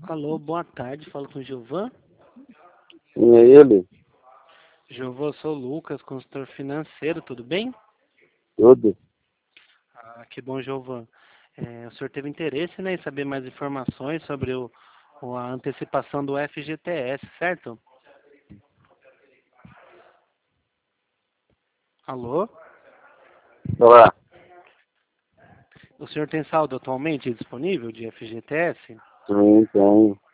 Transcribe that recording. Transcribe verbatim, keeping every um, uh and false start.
Alô, boa tarde, falo com o Gilvan. Quem é ele? Gilvan, eu sou o Lucas, consultor financeiro, tudo bem? Tudo? Ah, que bom, Gilvan. É, o senhor teve interesse, né, em saber mais informações sobre o, o- a antecipação do F G T S, certo? Alô? Olá. O senhor tem saldo atualmente disponível de F G T S? Sim, tem.